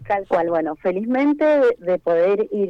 Tal cual, bueno, felizmente de poder ir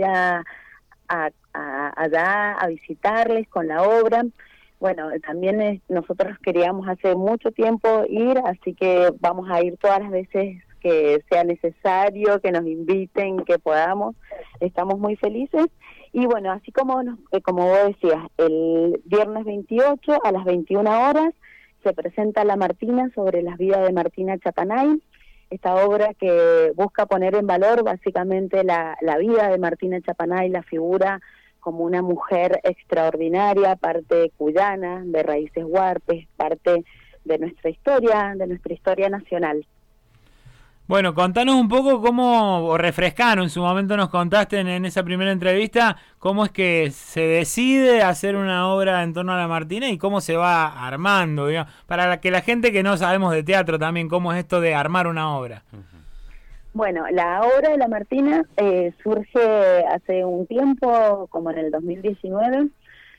allá a visitarles con la obra. Bueno, también nosotros queríamos hace mucho tiempo ir, así que vamos a ir todas las veces que sea necesario, que nos inviten, que podamos. Estamos muy felices. Y bueno, así como como vos decías, el viernes 28 a las 21 horas se presenta La Martina sobre las vidas de Martina Chapanay, esta obra que busca poner en valor básicamente la vida de Martina Chapanay, la figura como una mujer extraordinaria, parte cuyana, de raíces huarpes, parte de nuestra historia nacional. Bueno, contanos un poco o refrescanos, en su momento nos contaste en esa primera entrevista, cómo es que se decide hacer una obra en torno a la Martina y cómo se va armando, digamos, para que la gente que no sabemos de teatro también, cómo es esto de armar una obra. Bueno, la obra de la Martina surge hace un tiempo, como en el 2019,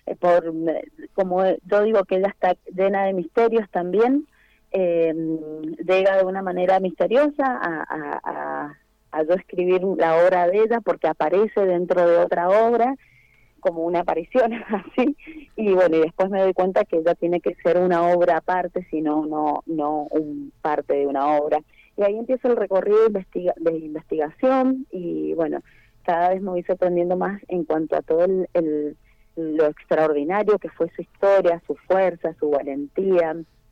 como yo digo que ella está llena de misterios también, llega de una manera misteriosa a yo escribir la obra de ella porque aparece dentro de otra obra como una aparición así, y bueno, y después me doy cuenta que ella tiene que ser una obra aparte, sino no un parte de una obra. Y ahí empieza el recorrido de investigación y bueno, cada vez me voy sorprendiendo más en cuanto a todo lo extraordinario que fue su historia, su fuerza, su valentía,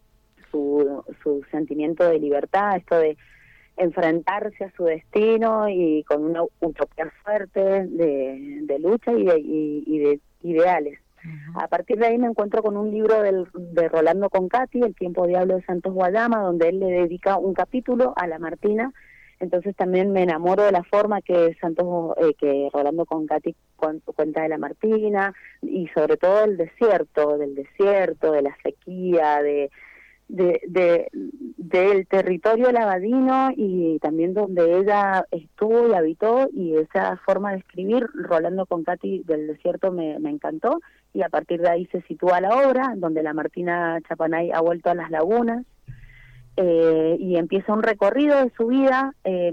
su sentimiento de libertad, esto de enfrentarse a su destino y con una utopía fuerte de lucha y de ideales. Uh-huh. A partir de ahí me encuentro con un libro de Rolando Concati, El tiempo diablo de Santos Guayama, donde él le dedica un capítulo a la Martina. Entonces también me enamoro de la forma que que Rolando Concati cuenta de la Martina, y sobre todo del desierto, de la sequía, del territorio lavadino y también donde ella estuvo y habitó, y esa forma de escribir Rolando Concati del desierto me encantó, y a partir de ahí se sitúa la obra donde la Martina Chapanay ha vuelto a las lagunas, y empieza un recorrido de su vida,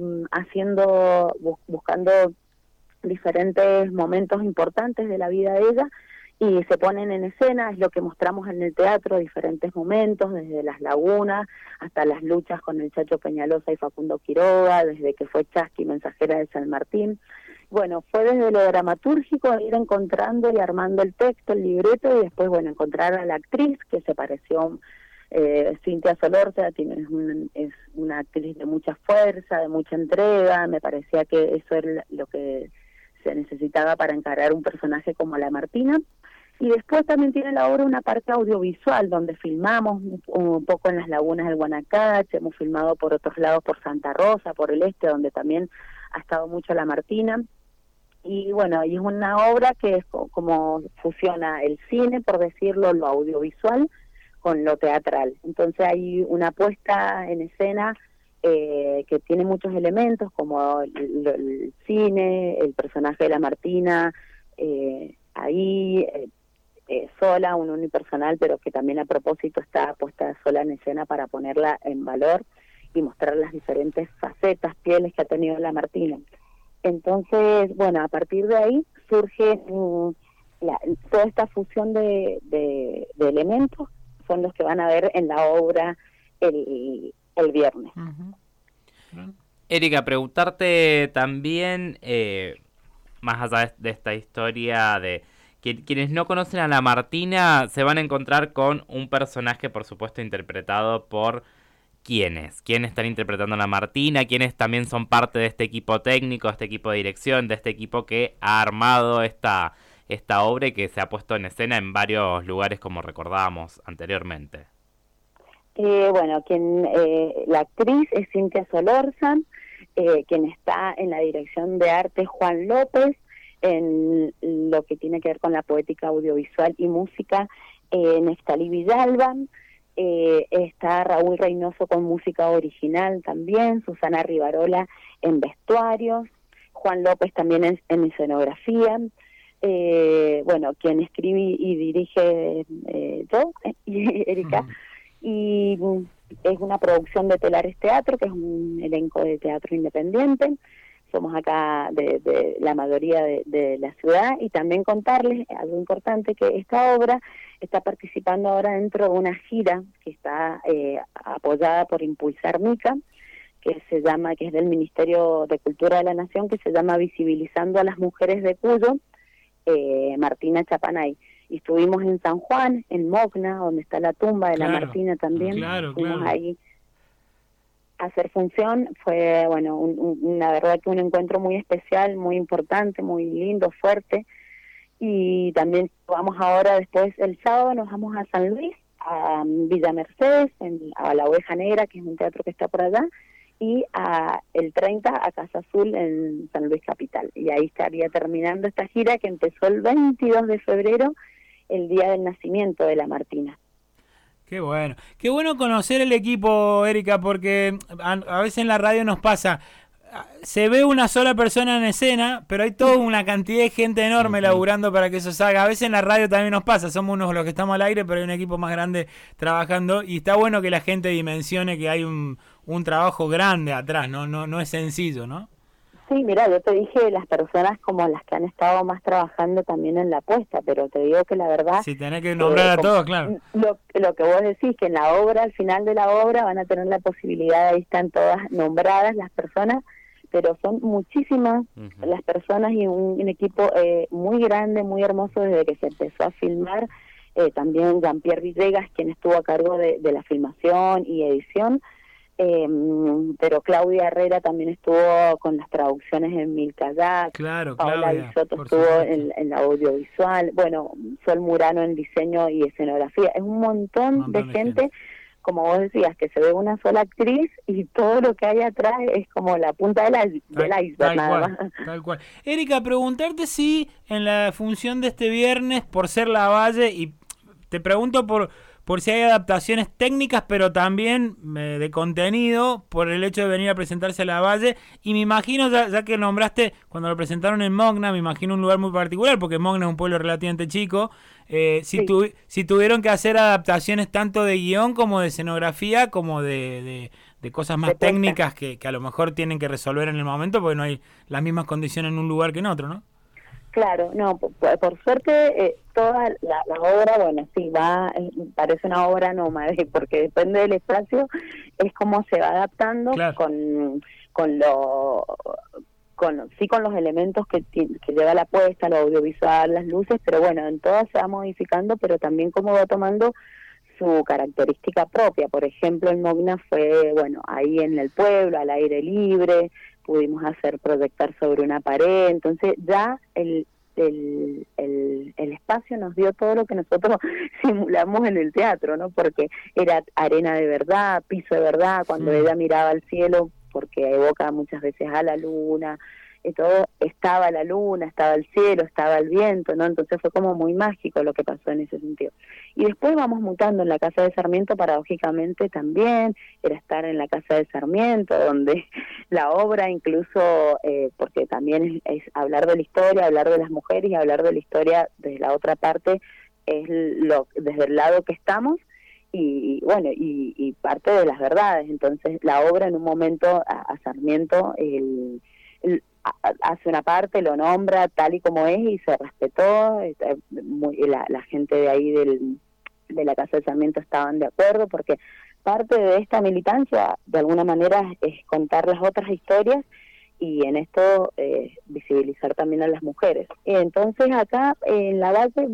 buscando diferentes momentos importantes de la vida de ella, y se ponen en escena, es lo que mostramos en el teatro, diferentes momentos, desde las lagunas hasta las luchas con el Chacho Peñalosa y Facundo Quiroga, desde que fue Chasqui mensajera de San Martín. Bueno, fue desde lo dramatúrgico ir encontrando y armando el texto, el libreto, y después, bueno, encontrar a la actriz que se pareció, Cintia Solórzano, es una actriz de mucha fuerza, de mucha entrega, me parecía que eso era lo que se necesitaba para encarar un personaje como la Martina. Y después también tiene la obra una parte audiovisual, donde filmamos un poco en las lagunas del Guanacache, hemos filmado por otros lados, por Santa Rosa, por el este, donde también ha estado mucho la Martina. Y bueno, y es una obra que es como fusiona el cine, por decirlo, lo audiovisual, con lo teatral. Entonces hay una puesta en escena que tiene muchos elementos, como el cine, el personaje de la Martina, ahí sola, un unipersonal, pero que también a propósito está puesta sola en escena para ponerla en valor y mostrar las diferentes facetas, pieles que ha tenido la Martina. Entonces, bueno, a partir de ahí surge toda esta fusión de elementos, son los que van a ver en la obra el viernes. Uh-huh. Erika, preguntarte también, más allá de esta historia de quienes no conocen a la Martina, se van a encontrar con un personaje, por supuesto, interpretado por ¿quiénes están interpretando a la Martina? ¿Quiénes también son parte de este equipo técnico, de este equipo de dirección, de este equipo que ha armado esta obra y que se ha puesto en escena en varios lugares, como recordábamos anteriormente? Bueno, la actriz es Cintia Solórzano, quien está en la dirección de arte Juan López, en lo que tiene que ver con la poética audiovisual y música, Neftalí Villalba, está Raúl Reynoso con música original también, Susana Rivarola en vestuarios, Juan López también en escenografía, bueno, quien escribe y dirige yo, Erika, y es una producción de Telares Teatro, que es un elenco de teatro independiente. somos acá de la mayoría de la ciudad, y también contarles algo importante, que esta obra está participando ahora dentro de una gira que está apoyada por Impulsar Mica, que es del Ministerio de Cultura de la Nación, que se llama Visibilizando a las Mujeres de Cuyo, Martina Chapanay. Y estuvimos en San Juan, en Mogna, donde está la tumba de la Martina también. Fuimos ahí a hacer función. Fue, bueno, la verdad que un encuentro muy especial, muy importante, muy lindo, fuerte. Y también vamos ahora, después el sábado, nos vamos a San Luis, a Villa Mercedes, a La Oveja Negra, que es un teatro que está por allá, y el 30 a Casa Azul en San Luis Capital. Y ahí estaría terminando esta gira, que empezó el 22 de febrero, el día del nacimiento de la Martina. Qué bueno conocer el equipo, Erika, porque a veces en la radio nos pasa, se ve una sola persona en escena, pero hay toda una cantidad de gente enorme laburando para que eso salga. A veces en la radio también nos pasa, somos unos los que estamos al aire, pero hay un equipo más grande trabajando, y está bueno que la gente dimensione que hay un trabajo grande atrás, no es sencillo, ¿no? Sí, mira, yo te dije las personas como las que han estado más trabajando también en la puesta, pero te digo que la verdad... Sí, tenés que nombrar a todos, claro. Lo que vos decís, que en la obra, al final de la obra, van a tener la posibilidad, ahí están todas nombradas las personas, pero son muchísimas las personas y un equipo muy grande, muy hermoso desde que se empezó a filmar. También Jean-Pierre Villegas, quien estuvo a cargo de la filmación y edición, pero Claudia Herrera también estuvo con las traducciones en Milkayak, Paola Bisotto estuvo en la audiovisual, bueno, Sol Murano en diseño y escenografía. Es un montón de gente, como vos decías, que se ve una sola actriz y todo lo que hay atrás es como la punta del iceberg, nada más. Tal cual. Erika, preguntarte si en la función de este viernes, por ser La Valle, y te pregunto por si hay adaptaciones técnicas, pero también de contenido, por el hecho de venir a presentarse a La Valle, y me imagino, ya que nombraste, cuando lo presentaron en Mogna, me imagino un lugar muy particular, porque Mogna es un pueblo relativamente chico, si tuvieron que hacer adaptaciones tanto de guión como de escenografía, como de cosas más técnicas que a lo mejor tienen que resolver en el momento, porque no hay las mismas condiciones en un lugar que en otro, ¿no? Claro, no, por suerte toda la obra, bueno, sí, parece una obra nómade, porque depende del espacio, es como se va adaptando con los elementos que lleva la puesta, lo audiovisual, las luces, pero bueno, en todas se va modificando, pero también como va tomando su característica propia. Por ejemplo, en Mogna fue, bueno, ahí en el pueblo, al aire libre, pudimos hacer proyectar sobre una pared, entonces ya el espacio nos dio todo lo que nosotros simulamos en el teatro, ¿no? Porque era arena de verdad, piso de verdad, cuando ella miraba al cielo, porque evoca muchas veces a la luna, y todo, estaba la luna, estaba el cielo, estaba el viento, ¿no? Entonces fue como muy mágico lo que pasó en ese sentido. Y después vamos mutando en la Casa de Sarmiento, paradójicamente también, era estar en la Casa de Sarmiento, donde la obra incluso, porque también es hablar de la historia, hablar de las mujeres y hablar de la historia desde la otra parte, es desde el lado que estamos, y bueno, y parte de las verdades. Entonces la obra en un momento a Sarmiento, hace una parte, lo nombra tal y como es y se respetó, la gente de ahí de la Casa de Sarmiento estaban de acuerdo, porque parte de esta militancia de alguna manera es contar las otras historias y en esto visibilizar también a las mujeres. Y entonces acá en La Valle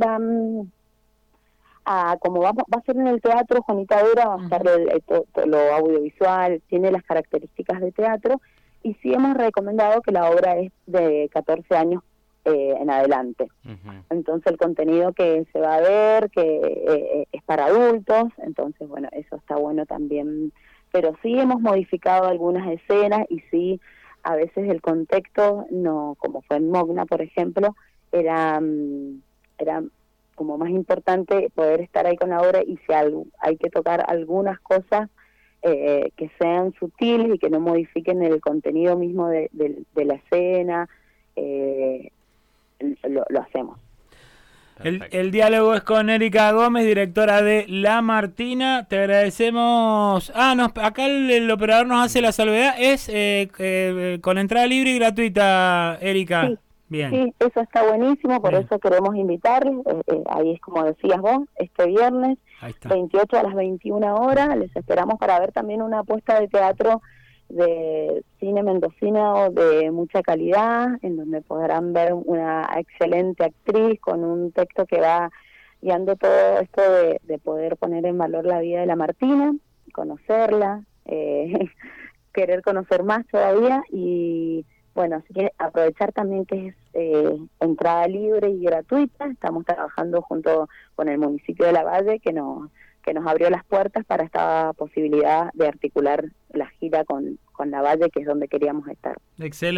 como va a ser en el teatro, Juanita Vera va a estar lo audiovisual, tiene las características de teatro. Y sí hemos recomendado que la obra es de 14 años en adelante. Entonces el contenido que se va a ver, que es para adultos, entonces bueno, eso está bueno también. Pero sí hemos modificado algunas escenas y sí, a veces el contexto, no, como fue en Mogna, por ejemplo, era como más importante poder estar ahí con la obra, y si hay que tocar algunas cosas que sean sutiles y que no modifiquen el contenido mismo de la escena, lo hacemos. El diálogo es con Erika Gómez, directora de La Martina. Te agradecemos. Acá el operador nos hace la salvedad. Es con entrada libre y gratuita, Erika. Sí. Bien. Sí, eso está buenísimo, por Bien. eso queremos invitarles, ahí es como decías vos, este viernes, 28 a las 21 horas, les esperamos para ver también una apuesta de teatro de cine mendocino de mucha calidad, en donde podrán ver una excelente actriz con un texto que va guiando todo esto de poder poner en valor la vida de la Martina, conocerla, querer conocer más todavía y... Bueno, así que aprovechar también que es entrada libre y gratuita. Estamos trabajando junto con el municipio de La Valle, que nos abrió las puertas para esta posibilidad de articular la gira con La Valle, que es donde queríamos estar. Excelente.